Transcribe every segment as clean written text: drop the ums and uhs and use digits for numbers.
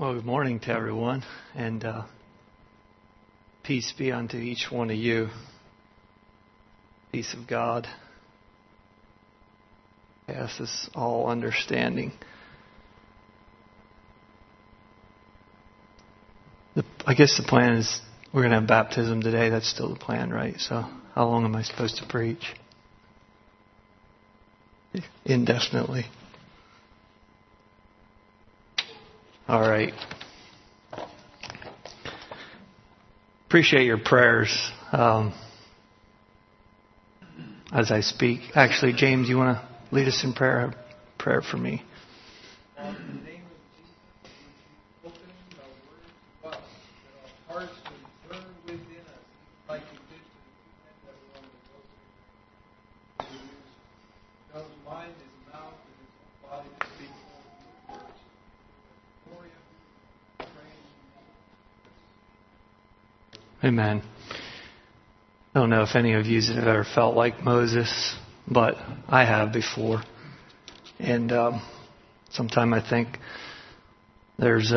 Well, good morning to everyone, and peace be unto each one of you. Peace of God passes all understanding. I guess the plan is we're going to have baptism today. That's still the plan, right? So how long am I supposed to preach? Indefinitely. All right. Appreciate your prayers as I speak. Actually, James, you want to lead us in prayer? Prayer for me. In the name of Jesus, would you open the word to us, that our hearts would burn within us, like you did to the two men that were on the boat. God's mind, his mouth, and his body to speak all your words. Glory of praise. Amen. I don't know if any of you have ever felt like Moses, but I have before. And sometimes I think there's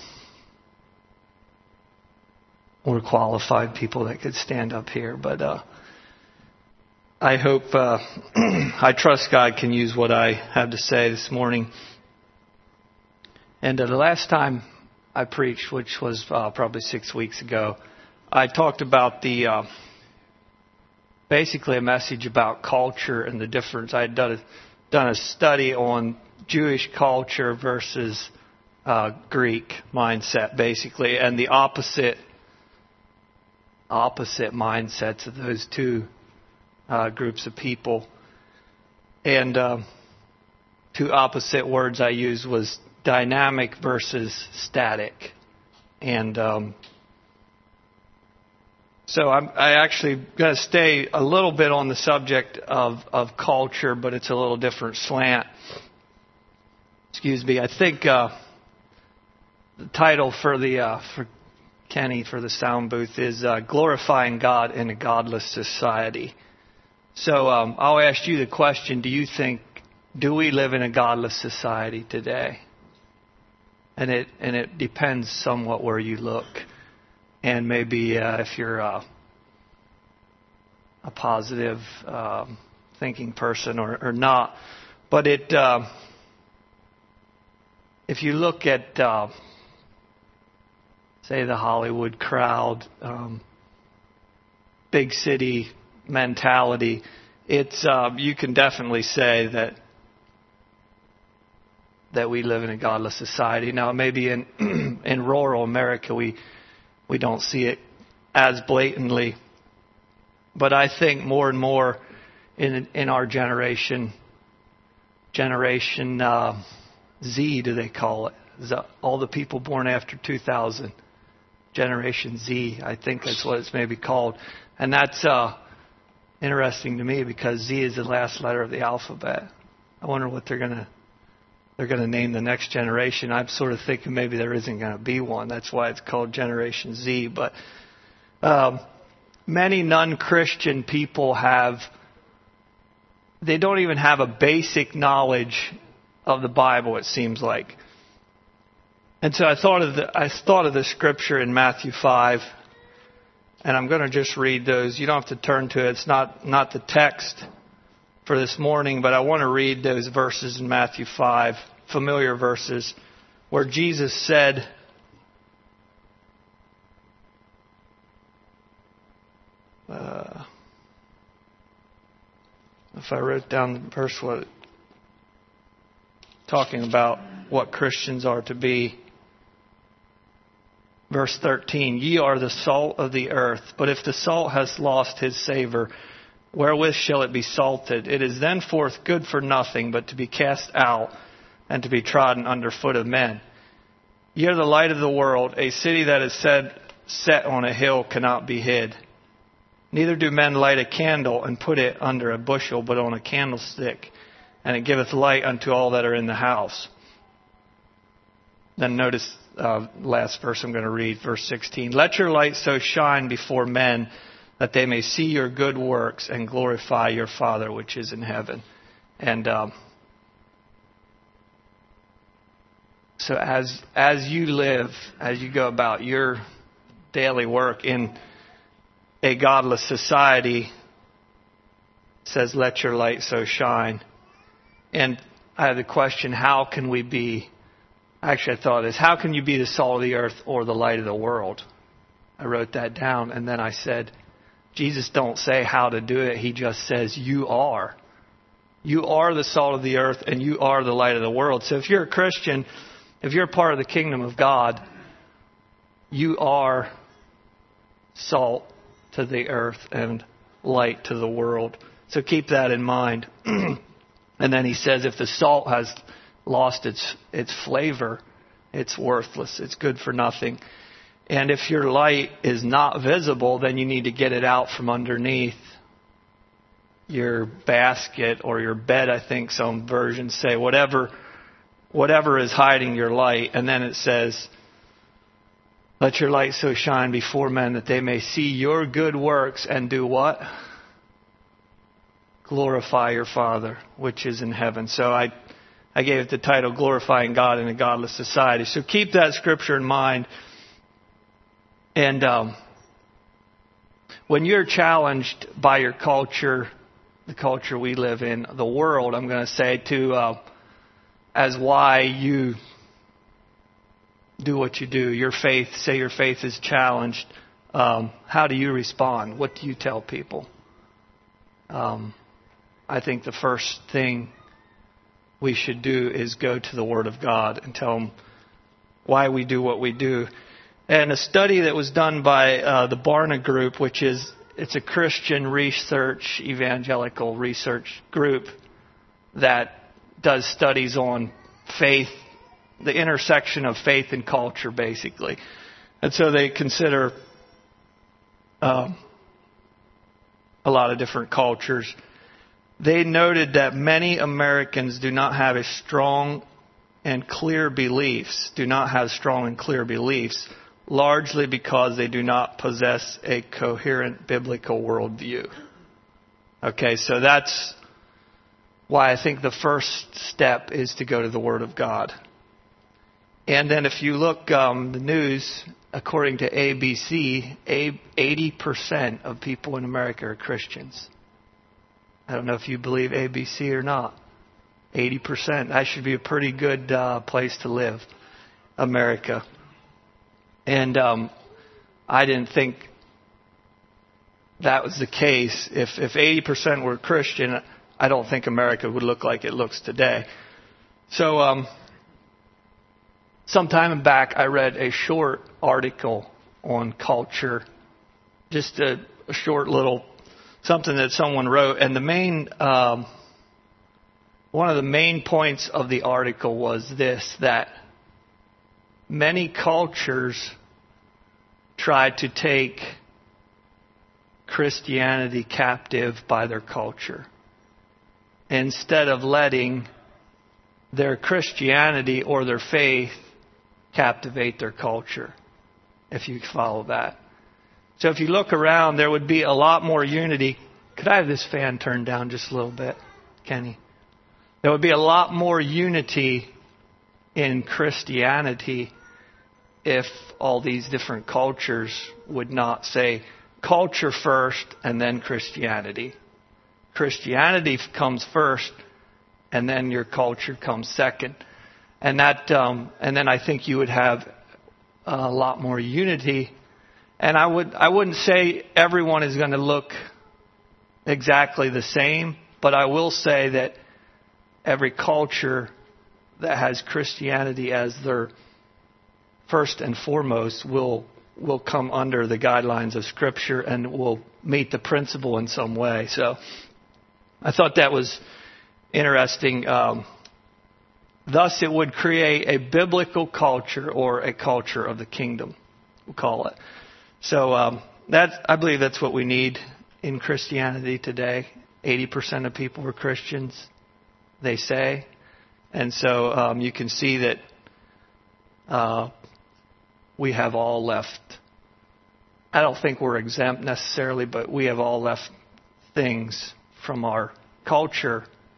more qualified people that could stand up here. But I hope, I trust God can use what I have to say this morning. And the last time I preached, which was probably 6 weeks ago, I talked about basically a message about culture and the difference. I had done a study on Jewish culture versus Greek mindset, basically, and the opposite mindsets of those two groups of people. And two opposite words I used was dynamic versus static. And so I actually going to stay a little bit on the subject of culture, but it's a little different slant. Excuse me. I think the title for Kenny for the sound booth is Glorifying God in a Godless Society. So I'll ask you the question: do we live in a godless society today? And it depends somewhat where you look. And maybe if you're a positive thinking person or not. But if you look at, say, the Hollywood crowd, big city mentality, it's you can definitely say that we live in a godless society. Now, maybe in rural America we don't see it as blatantly. But I think more and more in our generation Z, do they call it? All the people born after 2000, Generation Z, I think that's what it's maybe called. And that's interesting to me because Z is the last letter of the alphabet. I wonder what they're going to name the next generation. I'm sort of thinking maybe there isn't going to be one. That's why it's called Generation Z. But many non-Christian people they don't even have a basic knowledge of the Bible, it seems like. And so I thought of the scripture in Matthew 5, and I'm going to just read those. You don't have to turn to it. It's not the text for this morning, but I want to read those verses in Matthew 5, familiar verses, where Jesus said, if I wrote down the verse, talking about what Christians are to be. Verse 13, ye are the salt of the earth, but if the salt has lost his savor, wherewith shall it be salted? It is thenceforth good for nothing, but to be cast out and to be trodden under foot of men. Ye are the light of the world. A city that is set on a hill cannot be hid. Neither do men light a candle and put it under a bushel, but on a candlestick, and it giveth light unto all that are in the house. Then notice last verse I'm going to read, verse 16. Let your light so shine before men that they may see your good works and glorify your Father which is in heaven. And So as you live, as you go about your daily work in a godless society, it says, let your light so shine. And I had the question, how can we be, actually I thought this, how can you be the salt of the earth or the light of the world? I wrote that down, and then I said, Jesus don't say how to do it. He just says, you are. You are the salt of the earth, and you are the light of the world. So if you're a Christian, if you're part of the kingdom of God, you are salt to the earth and light to the world. So keep that in mind. And then he says, if the salt has lost its flavor, it's worthless. It's good for nothing. And if your light is not visible, then you need to get it out from underneath your basket or your bed. I think some versions say whatever is hiding your light. And then it says, let your light so shine before men that they may see your good works and do what? Glorify your Father, which is in heaven. So I gave it the title, Glorifying God in a Godless Society. So keep that scripture in mind. And when you're challenged by your culture, the culture we live in, the world, I'm going to say, as why you do what you do, your faith, say your faith is challenged, how do you respond? What do you tell people? I think the first thing we should do is go to the Word of God and tell them why we do what we do. And a study that was done by the Barna Group, it's a Christian research, evangelical research group that does studies on faith, the intersection of faith and culture, basically. And so they consider a lot of different cultures. They noted that many Americans do not have strong and clear beliefs, largely because they do not possess a coherent biblical worldview. Okay, so that's why I think the first step is to go to the Word of God. And then if you look the news, according to ABC, 80% of people in America are Christians. I don't know if you believe ABC or not. 80%. That should be a pretty good place to live, America. And I didn't think that was the case. If 80% were Christian, I don't think America would look like it looks today. So some time back, I read a short article on culture, just a short little something that someone wrote. And the main one of the main points of the article was this, that many cultures try to take Christianity captive by their culture, instead of letting their Christianity or their faith captivate their culture, if you follow that. So if you look around, there would be a lot more unity. Could I have this fan turned down just a little bit, Kenny? There would be a lot more unity in Christianity if all these different cultures would not say culture first and then Christianity. Christianity comes first and then your culture comes second. And then I think you would have a lot more unity. And I wouldn't say everyone is going to look exactly the same, but I will say that every culture that has Christianity as their first and foremost will come under the guidelines of Scripture and will meet the principle in some way. So I thought that was interesting. Thus, it would create a biblical culture, or a culture of the kingdom, we'll call it. So I believe that's what we need in Christianity today. 80% of people are Christians, they say. And so you can see that we have all left. I don't think we're exempt necessarily, but we have all left things from our culture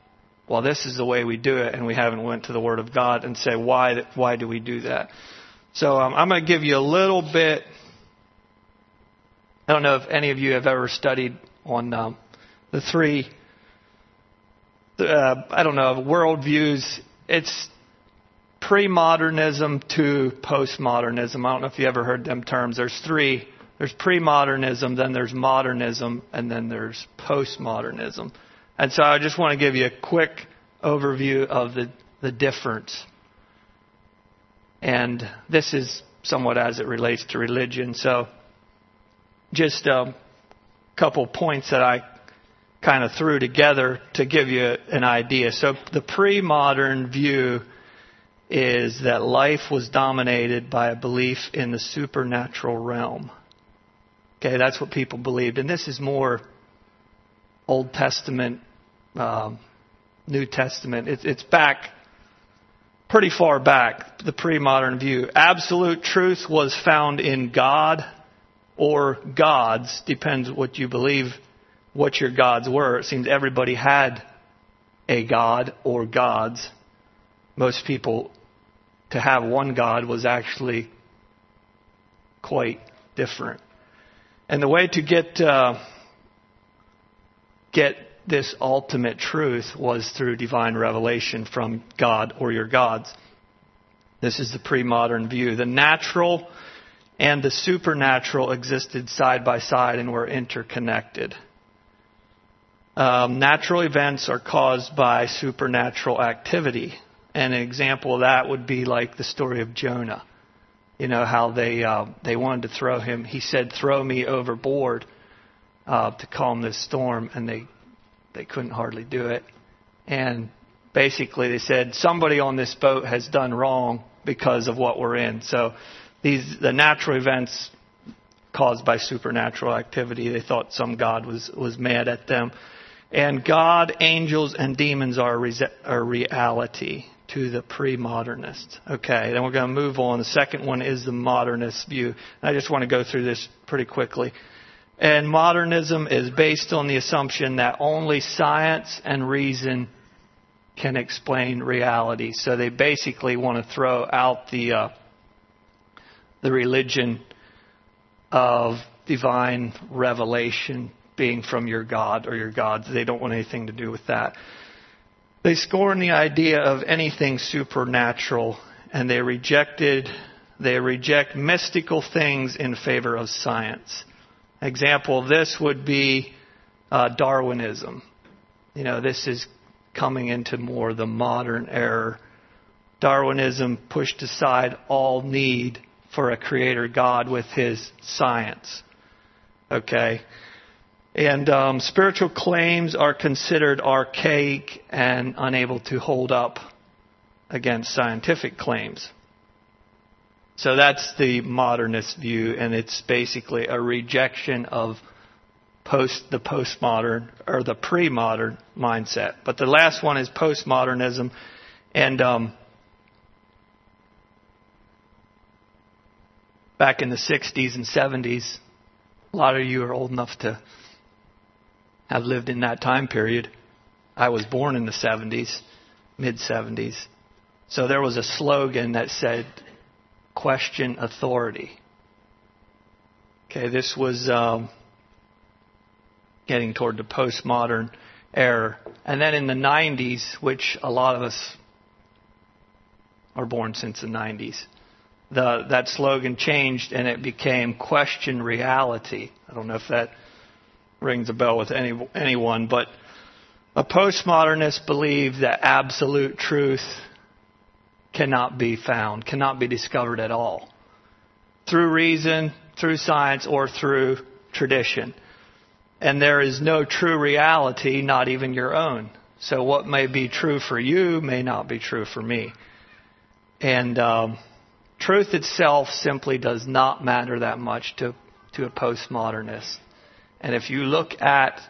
well, this is the way we do it, and we haven't went to the Word of God and say, why do we do that? So I'm going to give you a little bit. I don't know if any of you have ever studied on the three, worldviews. It's pre-modernism to postmodernism. I don't know if you ever heard them terms. There's three. There's pre-modernism, then there's modernism, and then there's postmodernism. And so I just want to give you a quick overview of the difference. And this is somewhat as it relates to religion. So just a couple points that I kind of threw together to give you an idea. So the pre-modern view is that life was dominated by a belief in the supernatural realm. Okay, that's what people believed. And this is more Old Testament, New Testament. It's back, pretty far back, the pre-modern view. Absolute truth was found in God or gods. Depends what you believe, what your gods were. It seems everybody had a god or gods. Most people, to have one God was actually quite different. And the way to get this ultimate truth was through divine revelation from God or your gods. This is the pre-modern view. The natural and the supernatural existed side by side and were interconnected. Natural events are caused by supernatural activity. And an example of that would be like the story of Jonah. You know, how they wanted to throw him. He said, "Throw me overboard," to calm this storm, and they couldn't hardly do it. And basically they said, somebody on this boat has done wrong because of what we're in. So the natural events caused by supernatural activity, they thought some God was mad at them. And God, angels, and demons are a reality to the pre-modernists. Okay, then we're going to move on. The second one is the modernist view. And I just want to go through this pretty quickly. And modernism is based on the assumption that only science and reason can explain reality. So they basically want to throw out the religion of divine revelation being from your God or your gods. They don't want anything to do with that. They scorn the idea of anything supernatural, and they reject mystical things in favor of science. An example of this would be Darwinism. You know, this is coming into more the modern era. Darwinism pushed aside all need for a creator God with his science. Okay. And spiritual claims are considered archaic and unable to hold up against scientific claims. So that's the modernist view, and it's basically a rejection of the postmodern or the pre-modern mindset. But the last one is postmodernism, and back in the 60s and 70s, a lot of you are old enough to have lived in that time period. I was born in the 70s, mid-70s. So there was a slogan that said, "Question authority." Okay, this was getting toward the postmodern era. And then in the 90s, which a lot of us are born since the 90s, that slogan changed and it became "Question reality." I don't know if that rings a bell with anyone, but a postmodernist believe that absolute truth cannot be found, cannot be discovered at all, through reason, through science, or through tradition. And there is no true reality, not even your own. So what may be true for you may not be true for me. And truth itself simply does not matter that much to a postmodernist. And if you look at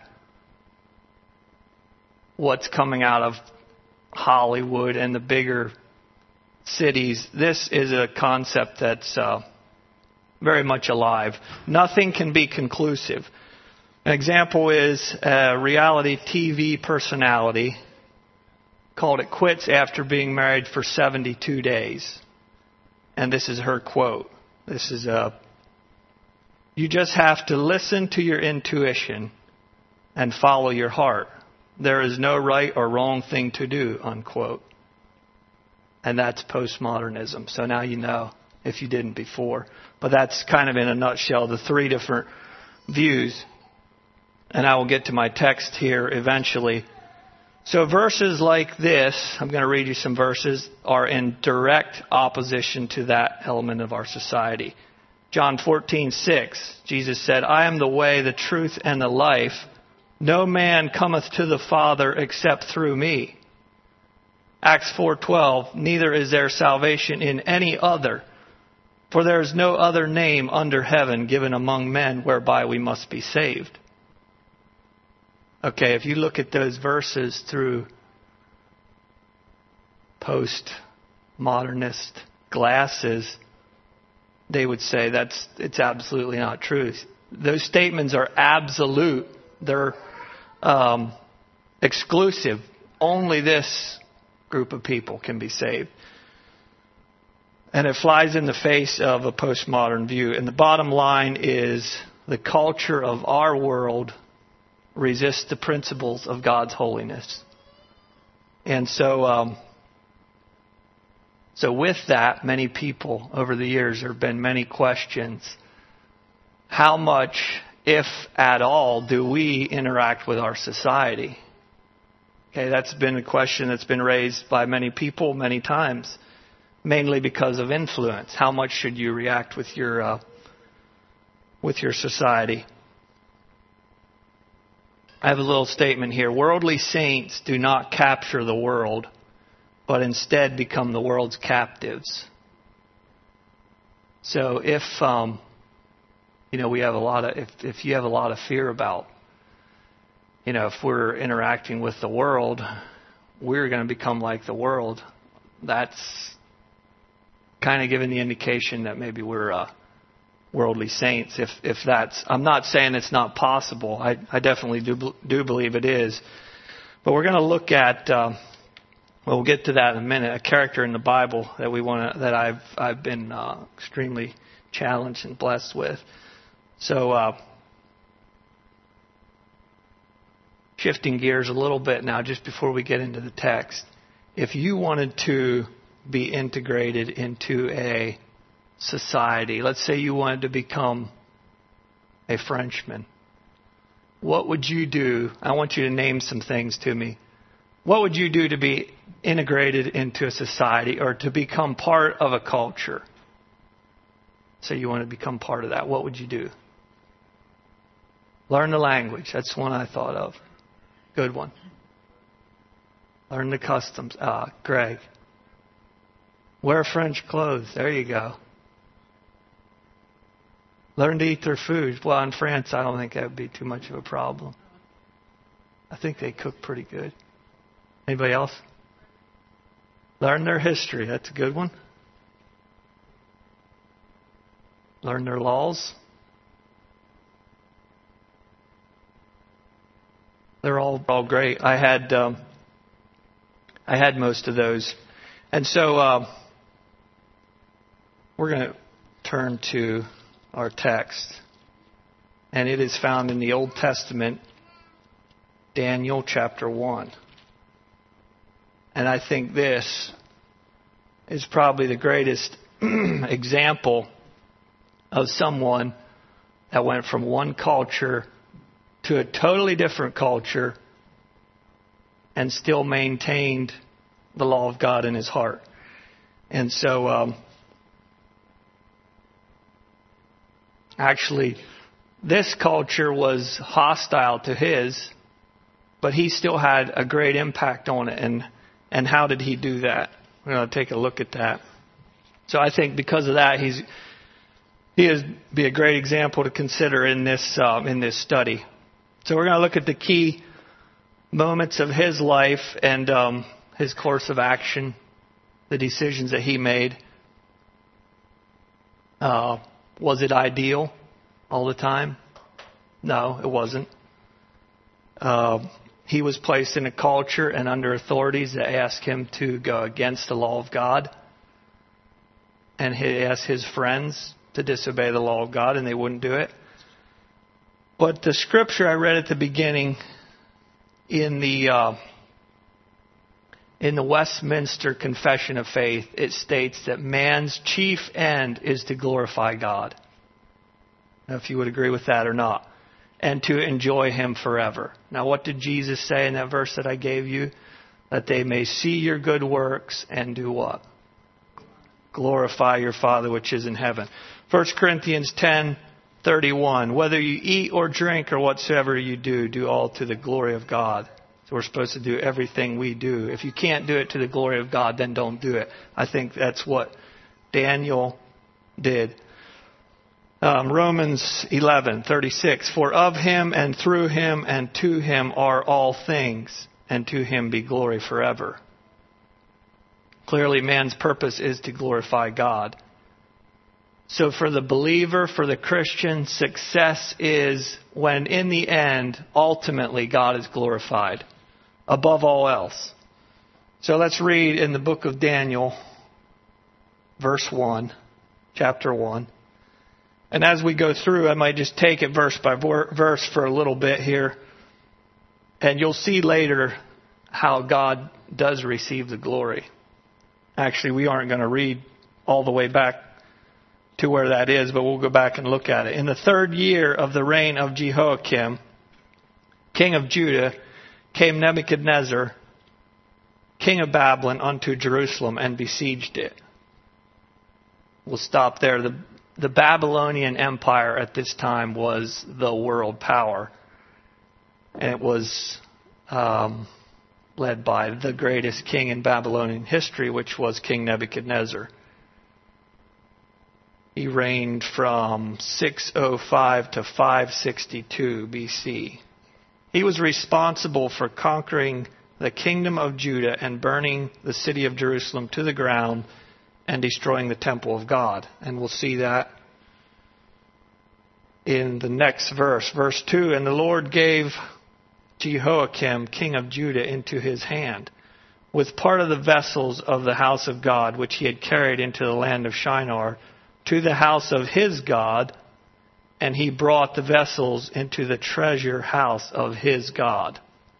what's coming out of Hollywood and the bigger cities, this is a concept that's very much alive. Nothing can be conclusive. An example is a reality TV personality called it quits after being married for 72 days. And this is her quote. This is you just have to listen to your intuition and follow your heart. There is no right or wrong thing to do, unquote. And that's postmodernism. So now you know if you didn't before. But that's kind of in a nutshell the three different views. And I will get to my text here eventually. So verses like this, I'm going to read you some verses, are in direct opposition to that element of our society. John 14:6, Jesus said, I am the way, the truth, and the life. No man cometh to the Father except through me. Acts 4:12, neither is there salvation in any other, for there is no other name under heaven given among men whereby we must be saved. Okay, if you look at those verses through postmodernist glasses, they would say it's absolutely not true. Those statements are absolute. They're exclusive. Only this group of people can be saved. And it flies in the face of a postmodern view. And the bottom line is the culture of our world resists the principles of God's holiness. And so with that, many people over the years, there have been many questions. How much, if at all, do we interact with our society? Okay, that's been a question that's been raised by many people many times, mainly because of influence. How much should you react with your society? I have a little statement here. Worldly saints do not capture the world, but instead become the world's captives. So if we have a lot of, if you have a lot of fear about, if we're interacting with the world, we're going to become like the world. That's kind of giving the indication that maybe we're worldly saints. If that's, I'm not saying it's not possible. I definitely do believe it is. But we're going to look at, we'll get to that in a minute, a character in the Bible that I've been extremely challenged and blessed with. So, shifting gears a little bit now, just before we get into the text. If you wanted to be integrated into a society, let's say you wanted to become a Frenchman, what would you do? I want you to name some things to me. What would you do to be integrated into a society or to become part of a culture? So you want to become part of that. What would you do? Learn the language. That's one I thought of. Good one. Learn the customs. Greg. Wear French clothes. There you go. Learn to eat their food. Well, in France, I don't think that would be too much of a problem. I think they cook pretty good. Anybody else? Learn their history. That's a good one. Learn their laws. They're all great. I had most of those. And so we're going to turn to our text. And it is found in the Old Testament, Daniel chapter 1. And I think this is probably the greatest example of someone that went from one culture to a totally different culture and still maintained the law of God in his heart. And so, actually, this culture was hostile to his, but he still had a great impact on it. And how did he do that? We're going to take a look at that. So I think because of that, he is be a great example to consider in this study. So we're going to look at the key moments of his life and his course of action, the decisions that he made. Was it ideal all the time? No, it wasn't. he was placed in a culture and under authorities that asked him to go against the law of God. And he asked his friends to disobey the law of God, and they wouldn't do it. But the scripture I read at the beginning in the Westminster Confession of Faith, it states that man's chief end is to glorify God. Now, if you would agree with that or not. And to enjoy Him forever. Now, what did Jesus say in that verse that I gave you? That they may see your good works and do what? Glorify your Father which is in heaven. 1 Corinthians 10:31. Whether you eat or drink or whatsoever you do, do all to the glory of God. So we're supposed to do everything we do. If you can't do it to the glory of God, then don't do it. I think that's what Daniel did. Romans 11:36. For of Him and through Him and to Him are all things, and to Him be glory forever. Clearly, man's purpose is to glorify God. So for the believer, for the Christian, success is when in the end, ultimately, God is glorified above all else. So let's read in the book of Daniel, verse 1, chapter 1. And as we go through, I might just take it verse by verse for a little bit here. And you'll see later how God does receive the glory. Actually, we aren't going to read all the way back to where that is, but we'll go back and look at it. In the 3rd year of the reign of Jehoiakim, king of Judah, came Nebuchadnezzar, king of Babylon, unto Jerusalem and besieged it. We'll stop there. The Babylonian Empire at this time was the world power. And it was led by the greatest king in Babylonian history, which was King Nebuchadnezzar. He reigned from 605 to 562 BC. He was responsible for conquering the kingdom of Judah and burning the city of Jerusalem to the ground and destroying the temple of God. And we'll see that in the next verse. Verse 2, and the Lord gave Jehoiakim, king of Judah, into his hand, with part of the vessels of the house of God, which he had carried into the land of Shinar, to the house of his God, and he brought the vessels into the treasure house of his God.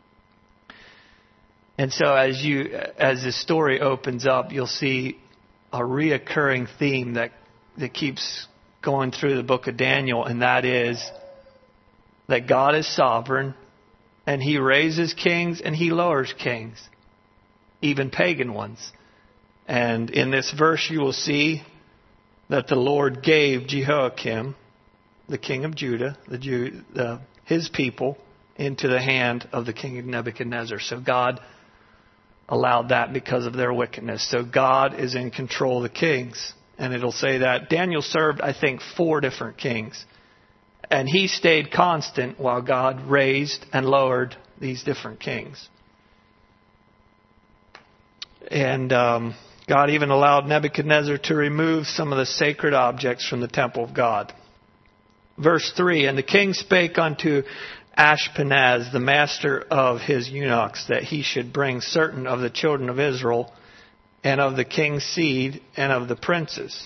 And so as the story opens up, you'll see a reoccurring theme that keeps going through the book of Daniel, and that is that God is sovereign, and He raises kings and He lowers kings, even pagan ones. And in this verse you will see that the Lord gave Jehoiakim, the king of Judah, his people, into the hand of the king of Nebuchadnezzar. So God allowed that because of their wickedness. So God is in control of the kings. And it'll say that Daniel served, I think, 4 different kings. And he stayed constant while God raised and lowered these different kings. And God even allowed Nebuchadnezzar to remove some of the sacred objects from the temple of God. Verse 3, and the king spake unto Ashpenaz, the master of his eunuchs, that he should bring certain of the children of Israel, and of the king's seed, and of the princes.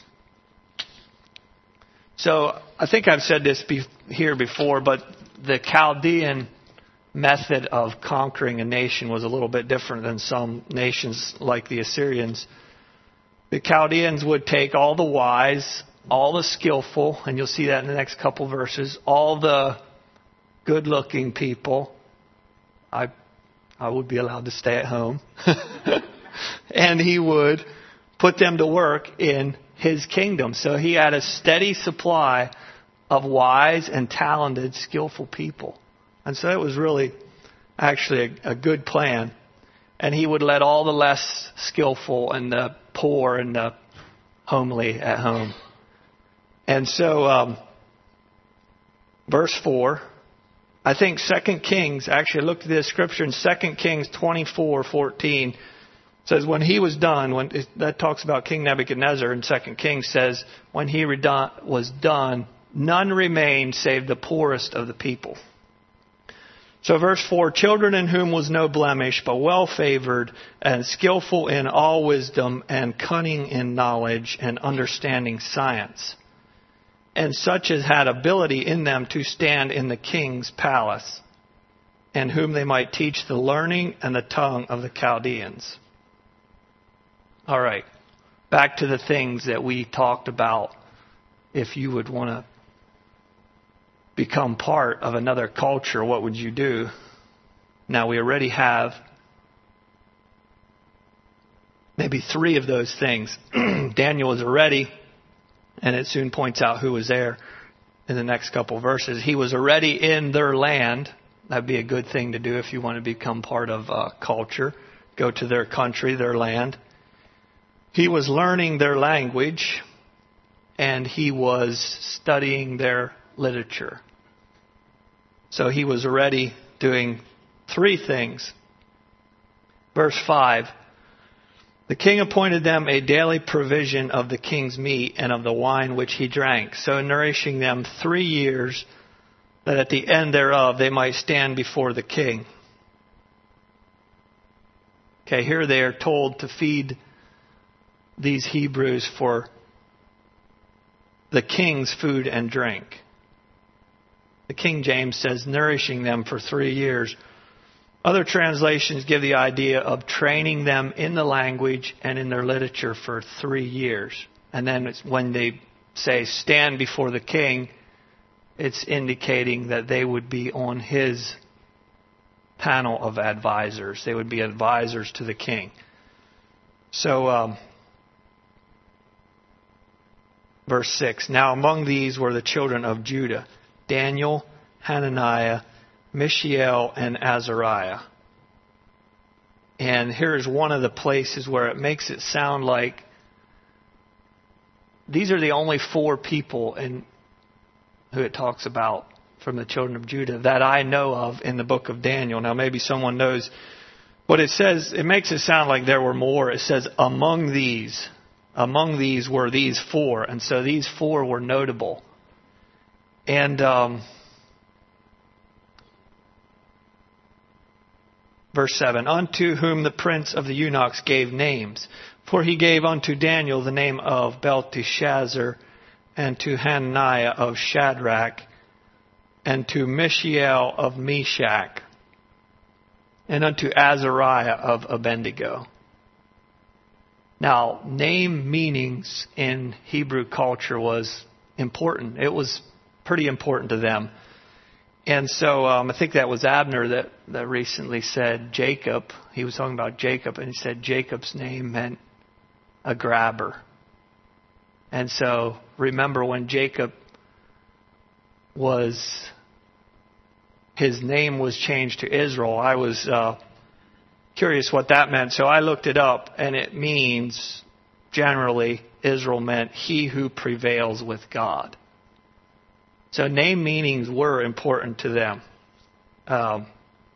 So, I think I've said this here before, but the Chaldean method of conquering a nation was a little bit different than some nations like the Assyrians. The Chaldeans would take all the wise, all the skillful, and you'll see that in the next couple verses, all the good-looking people. I would be allowed to stay at home. And he would put them to work in his kingdom. So he had a steady supply of wise and talented, skillful people. And so it was really actually a good plan. And he would let all the less skillful and the poor and the homely at home. And so, verse 4, I think 2 Kings, actually I looked at this scripture in 2 Kings 24:14. Says when he was done, that talks about King Nebuchadnezzar, and 2 Kings says when he was done, none remained save the poorest of the people. So verse 4, children in whom was no blemish, but well favored and skillful in all wisdom and cunning in knowledge and understanding science. And such as had ability in them to stand in the king's palace, and whom they might teach the learning and the tongue of the Chaldeans. All right, back to the things that we talked about. If you would want to become part of another culture, what would you do? Now, we already have maybe 3 of those things. Daniel was already, and it soon points out who was there in the next couple verses. He was already in their land. That'd be a good thing to do if you want to become part of culture. Go to their country, their land. He was learning their language, and he was studying their literature. So he was already doing 3 things. Verse 5, the king appointed them a daily provision of the king's meat and of the wine which he drank, so nourishing them 3 years, that at the end thereof they might stand before the king. Okay, here they are told to feed these Hebrews for the king's food and drink. The King James says nourishing them for 3 years. Other translations give the idea of training them in the language and in their literature for 3 years. And then it's when they say stand before the king, it's indicating that they would be on his panel of advisors. They would be advisors to the king. So, verse 6, now among these were the children of Judah, Daniel, Hananiah, Mishael, and Azariah. And here's one of the places where it makes it sound like these are the only 4 people in who it talks about from the children of Judah that I know of in the book of Daniel. Now maybe someone knows, but it says, it makes it sound like there were more. It says among these were these 4. And so these 4 were notable. And verse 7, unto whom the prince of the eunuchs gave names. For he gave unto Daniel the name of Belteshazzar, and to Hananiah of Shadrach, and to Mishael of Meshach, and unto Azariah of Abednego. Now, name meanings in Hebrew culture was important. It was pretty important to them. And so I think that was Abner that recently said Jacob. He was talking about Jacob, and he said Jacob's name meant a grabber. And so remember when Jacob his name was changed to Israel, I was curious what that meant. So I looked it up, and it means, generally, Israel meant he who prevails with God. So name meanings were important to them. At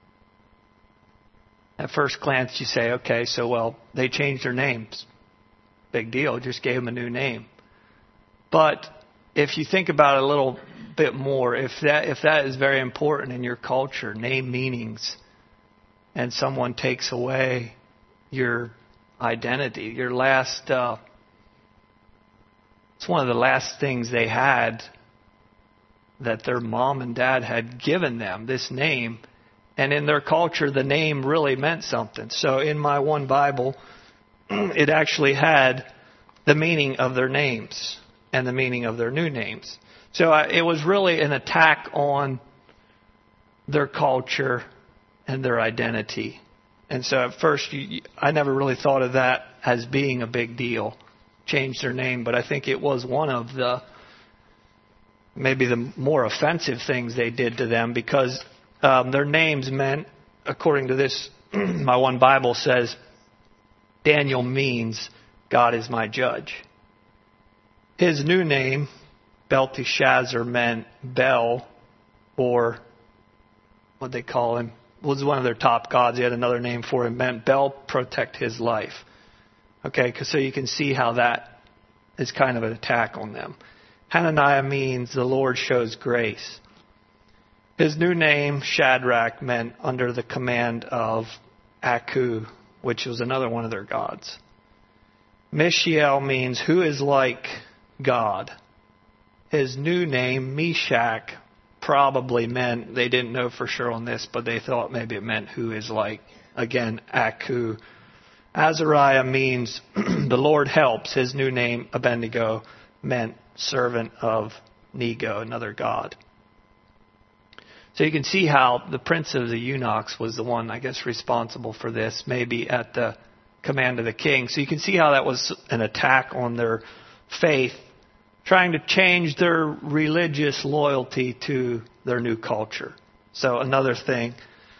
first glance, you say, okay, so, they changed their names. Big deal, just gave them a new name. But if you think about it a little bit more, if that is very important in your culture, name meanings, and someone takes away your identity, your last, it's one of the last things they had that their mom and dad had given them, this name. And in their culture, the name really meant something. So in my one Bible, it actually had the meaning of their names and the meaning of their new names. So it was really an attack on their culture and their identity. And so at first, I never really thought of that as being a big deal, change their name. But I think it was one of maybe the more offensive things they did to them, because their names meant, according to this, my one Bible says, Daniel means God is my judge. His new name, Belteshazzar, meant Bel, or what they call him, was one of their top gods. He had another name for him, meant Bel, protect his life. Okay, so you can see how that is kind of an attack on them. Hananiah means the Lord shows grace. His new name, Shadrach, meant under the command of Aku, which was another one of their gods. Mishael means who is like God. His new name, Meshach, probably meant, they didn't know for sure on this, but they thought maybe it meant who is like, again, Aku. Azariah means the Lord helps. His new name, Abednego, meant servant of Nego, another god. So you can see how the prince of the eunuchs was the one, I guess, responsible for this, maybe at the command of the king. So you can see how that was an attack on their faith, trying to change their religious loyalty to their new culture. So another thing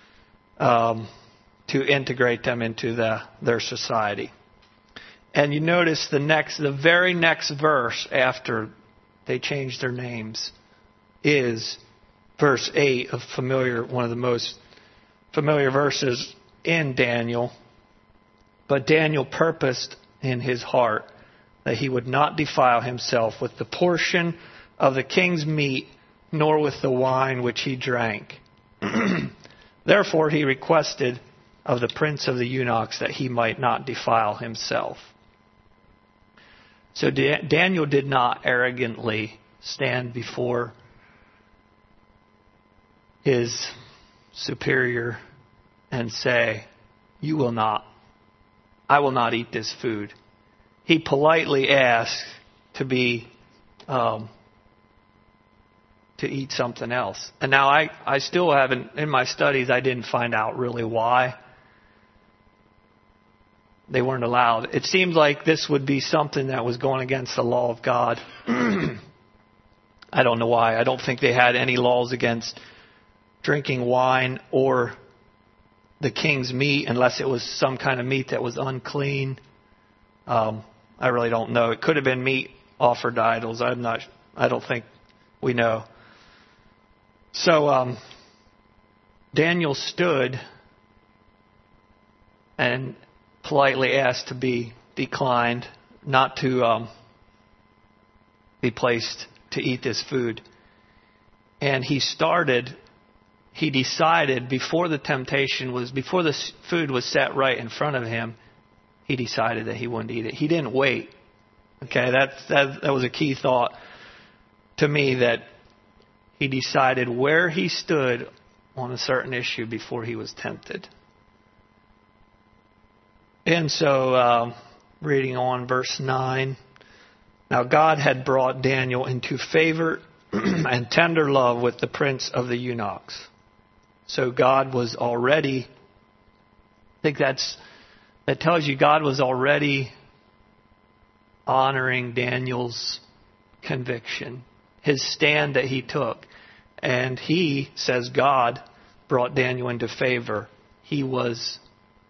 to integrate them into their society. And you notice the very next verse after they changed their names is verse 8 of one of the most familiar verses in Daniel. But Daniel purposed in his heart that he would not defile himself with the portion of the king's meat, nor with the wine which he drank. Therefore he requested of the prince of the eunuchs that he might not defile himself. So Daniel did not arrogantly stand before his superior and say, I will not eat this food. He politely asked to eat something else. And now I still haven't, in my studies, I didn't find out really why they weren't allowed. It seems like this would be something that was going against the law of God. I don't know why. I don't think they had any laws against drinking wine or the king's meat unless it was some kind of meat that was unclean. I really don't know. It could have been meat offered to idols. I don't think we know. So Daniel stood and politely asked to be declined, not to be placed to eat this food. And he decided before the food was set right in front of him, he decided that he wouldn't eat it. He didn't wait. Okay, that was a key thought to me, that he decided where he stood on a certain issue before he was tempted. And so, reading on verse 9, now God had brought Daniel into favor and tender love with the prince of the eunuchs. So God was already, I think that tells you God was already honoring Daniel's conviction, his stand that he took. And he says God brought Daniel into favor. He was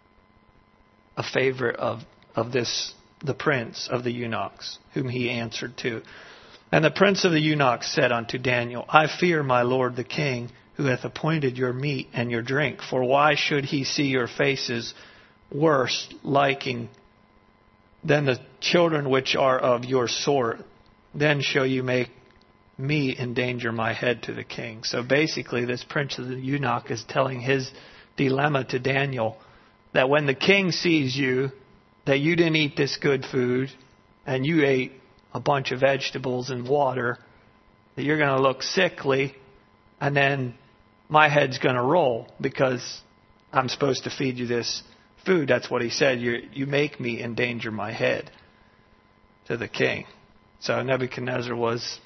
a favorite of the prince of the eunuchs, whom he answered to. And the prince of the eunuchs said unto Daniel, I fear my lord the king, who hath appointed your meat and your drink. For why should he see your faces worse liking than the children which are of your sort? Then shall you make me endanger my head to the king. So basically, this prince of the eunuch is telling his dilemma to Daniel, that when the king sees you, that you didn't eat this good food, and you ate a bunch of vegetables and water, that you're going to look sickly, and then my head's going to roll because I'm supposed to feed you this food. That's what he said. You make me endanger my head to the king. So Nebuchadnezzar was,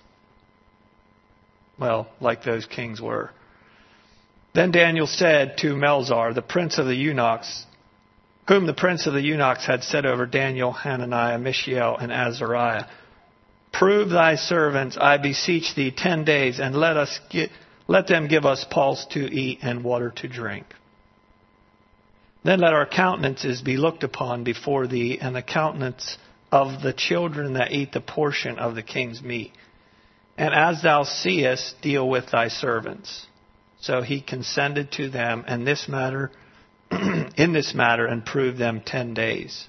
well, like those kings were. Then Daniel said to Melzar, the prince of the eunuchs, whom the prince of the eunuchs had set over Daniel, Hananiah, Mishael, and Azariah, prove thy servants, I beseech thee, 10 days, and let them give us pulse to eat and water to drink. Then let our countenances be looked upon before thee, and the countenance of the children that eat the portion of the king's meat. And as thou seest, deal with thy servants. So he consented to them in this matter, and proved them 10 days.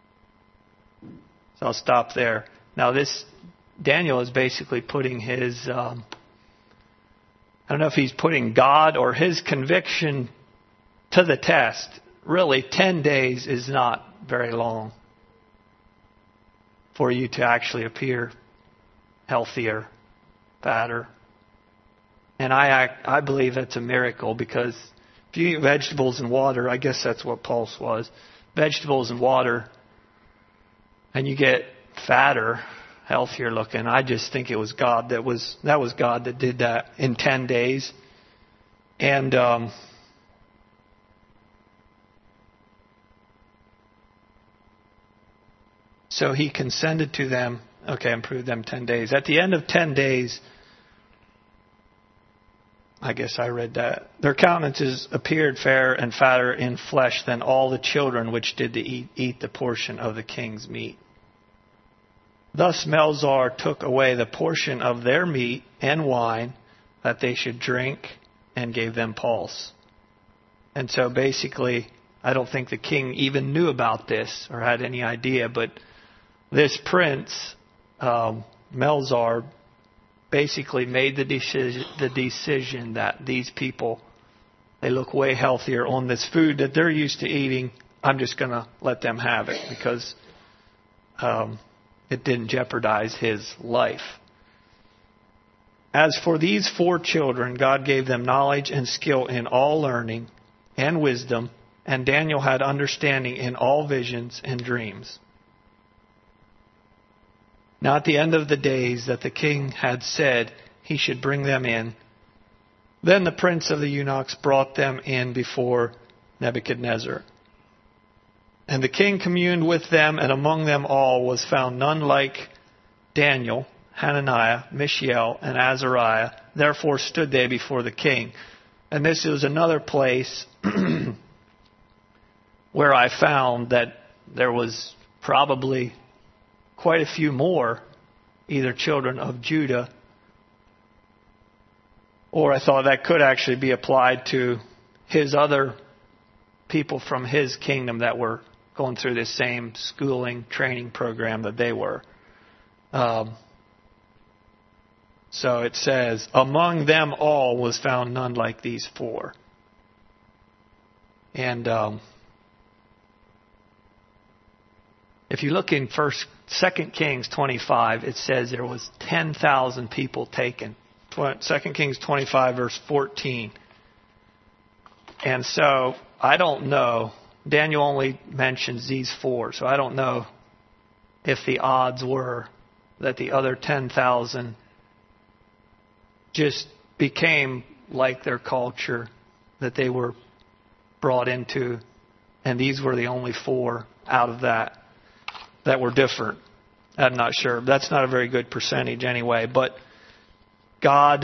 So I'll stop there. Now Daniel is basically putting his I don't know if he's putting God or his conviction to the test. Really, 10 days is not very long for you to actually appear healthier, fatter. And I believe that's a miracle, because if you eat vegetables and water, I guess that's what pulse was, vegetables and water, and you get fatter, healthier looking. I just think it was God that was God that did that in 10 days. And so he consented to them. Okay, improved them 10 days. At the end of 10 days, I guess I read that, their countenances appeared fairer and fatter in flesh than all the children which did eat the portion of the king's meat. Thus Melzar took away the portion of their meat and wine that they should drink, and gave them pulse. And so basically, I don't think the king even knew about this or had any idea, but this prince, Melzar, basically made the decision that these people, they look way healthier on this food that they're used to eating. I'm just going to let them have it, because it didn't jeopardize his life. As for these 4 children, God gave them knowledge and skill in all learning and wisdom, and Daniel had understanding in all visions and dreams. Now at the end of the days that the king had said he should bring them in, then the prince of the eunuchs brought them in before Nebuchadnezzar. And the king communed with them, and among them all was found none like Daniel, Hananiah, Mishael, and Azariah. Therefore stood they before the king. And this was another place where I found that there was probably quite a few more, either children of Judah, or I thought that could actually be applied to his other people from his kingdom that were going through this same schooling, training program that they were. So it says, among them all was found none like these 4. And if you look in 2 Kings 25, it says there was 10,000 people taken. 2 Kings 25, verse 14. And so I don't know. Daniel only mentions these 4, so I don't know if the odds were that the other 10,000 just became like their culture that they were brought into, and these were the only 4 out of that were different. I'm not sure. That's not a very good percentage anyway, but God,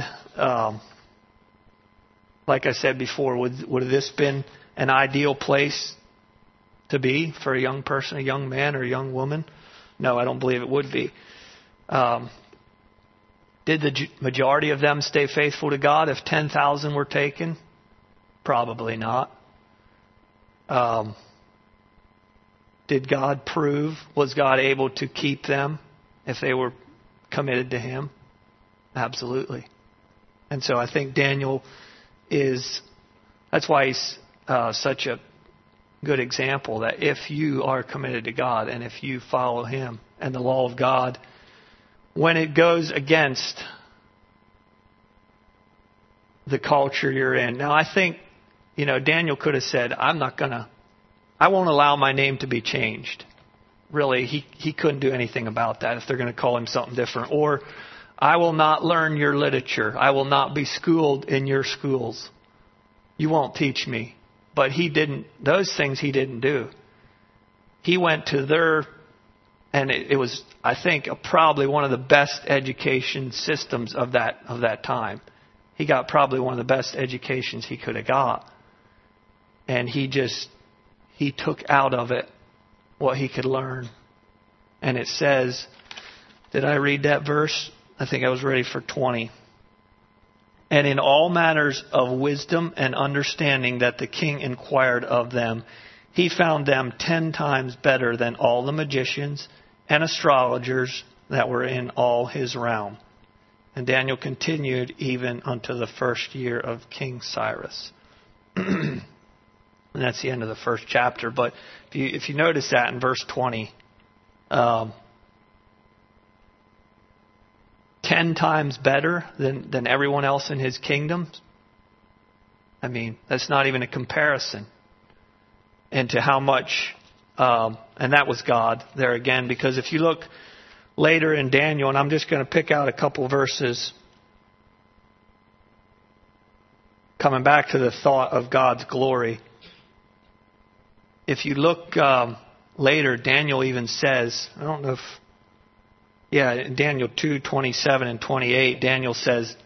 like I said before, would this been an ideal place to be for a young person, a young man or a young woman? No, I don't believe it would be. Did the majority of them stay faithful to God if 10,000 were taken? Probably not. Did God prove, was God able to keep them if they were committed to Him? Absolutely. And so I think Daniel that's why he's such a good example, that if you are committed to God and if you follow Him and the law of God, when it goes against the culture you're in. Now I think, Daniel could have said, I won't allow my name to be changed. Really, he couldn't do anything about that if they're going to call him something different. Or, I will not learn your literature. I will not be schooled in your schools. You won't teach me. But those things he didn't do. He went to and it was, I think, probably one of the best education systems of that time. He got probably one of the best educations he could have got. And he took out of it what he could learn. And it says, did I read that verse? I think I was ready for 20. And in all matters of wisdom and understanding that the king inquired of them, he found them 10 times better than all the magicians and astrologers that were in all his realm. And Daniel continued even unto the first year of King Cyrus. And that's the end of the first chapter. But if you notice that in verse 20, 10 times better than everyone else in his kingdom. I mean, that's not even a comparison. And to how much, and that was God there again, because if you look later in Daniel, and I'm just going to pick out a couple verses, coming back to the thought of God's glory. If you look later, Daniel even says, I don't know if, in Daniel 2:27 and 28, Daniel says,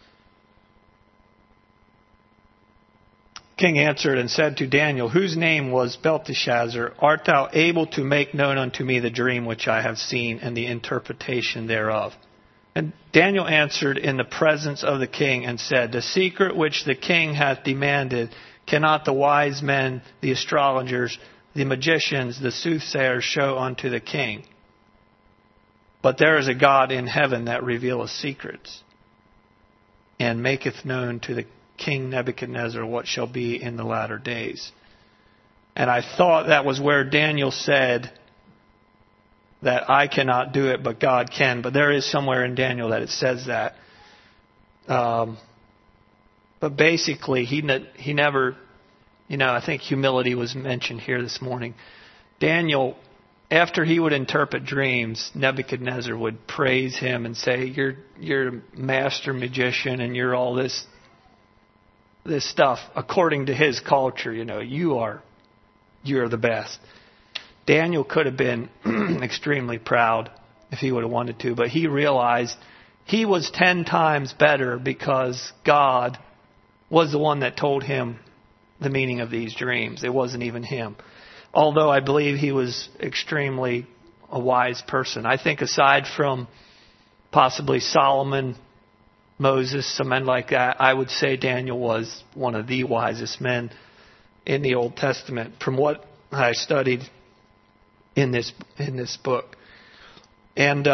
King answered and said to Daniel, whose name was Belteshazzar, art thou able to make known unto me the dream which I have seen and the interpretation thereof? And Daniel answered in the presence of the king and said, the secret which the king hath demanded cannot the wise men, the astrologers, the magicians, the soothsayers show unto the king. But there is a God in heaven that revealeth secrets, and maketh known to the King Nebuchadnezzar what shall be in the latter days. And I thought that was where Daniel said that I cannot do it, but God can. But there is somewhere in Daniel that it says that. But basically, he never, I think humility was mentioned here this morning. Daniel, after he would interpret dreams, Nebuchadnezzar would praise him and say, you're a master magician and you're all this stuff according to his culture. You're the best. Daniel could have been extremely proud if he would have wanted to, but he realized he was 10 times better because God was the one that told him the meaning of these dreams. It wasn't even him. Although I believe he was extremely a wise person. I think aside from possibly Solomon, Moses, some men like that, I would say Daniel was one of the wisest men in the Old Testament from what I studied in this book. And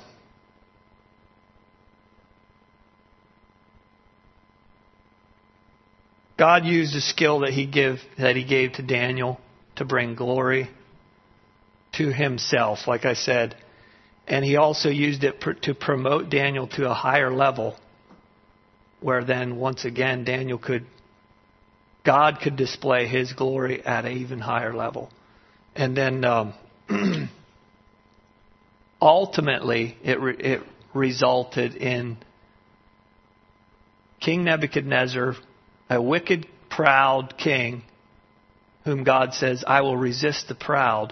God used a skill that He gave to Daniel to bring glory to Himself, like I said. And He also used it to promote Daniel to a higher level, where then once again God could display His glory at an even higher level. And then ultimately it resulted in King Nebuchadnezzar, a wicked, proud king, whom God says, I will resist the proud,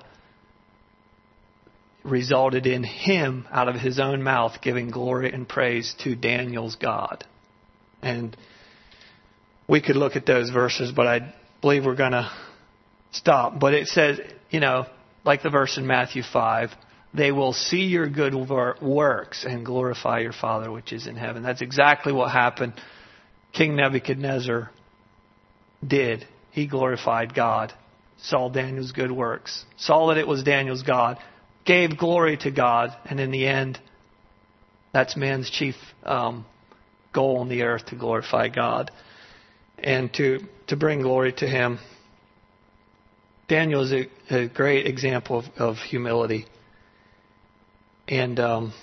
resulted in him out of his own mouth giving glory and praise to Daniel's God. And we could look at those verses, but I believe we're going to stop. But it says, like the verse in Matthew 5, they will see your good works and glorify your Father which is in heaven. That's exactly what happened. King Nebuchadnezzar did. He glorified God, saw Daniel's good works, saw that it was Daniel's God, gave glory to God, and in the end, that's man's chief goal on the earth, to glorify God and to bring glory to Him. Daniel is a great example of humility. And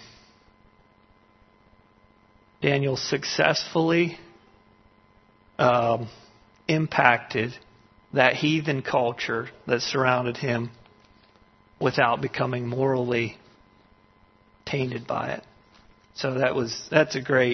Daniel successfully impacted that heathen culture that surrounded him without becoming morally tainted by it. So that's a great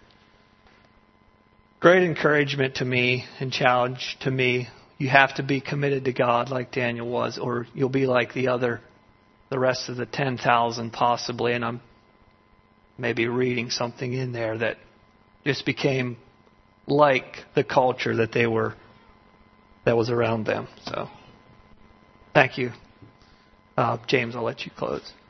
encouragement to me and challenge to me. You have to be committed to God like Daniel was, or you'll be like the rest of the 10,000 possibly. And I'm maybe reading something in there that just became like the culture that was around them. So, thank you. James, I'll let you close.